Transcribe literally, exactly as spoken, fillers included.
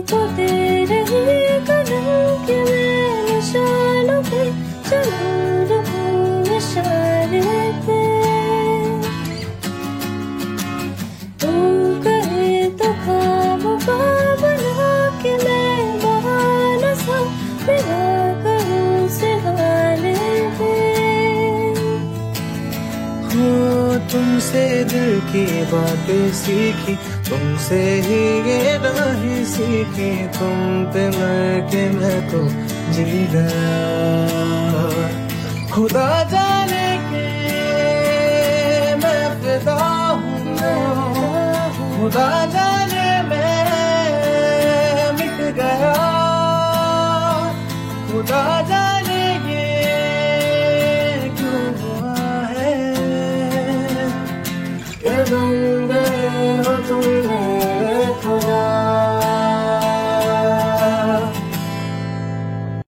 सोते रहे कदम के मैं निशानों पे चलूं रहूं इशारे पे। तू कहे तो खामखा बना के मैं बहाना सा बिना कहूं से हाले पे। हो तुमसे दिल की बातें सीखी, तुमसे ही ये राहें सीखी, तुम पे मर के मैं तो जी गया। खुदा जाने के मैं फिदा हूँ, खुदा जाने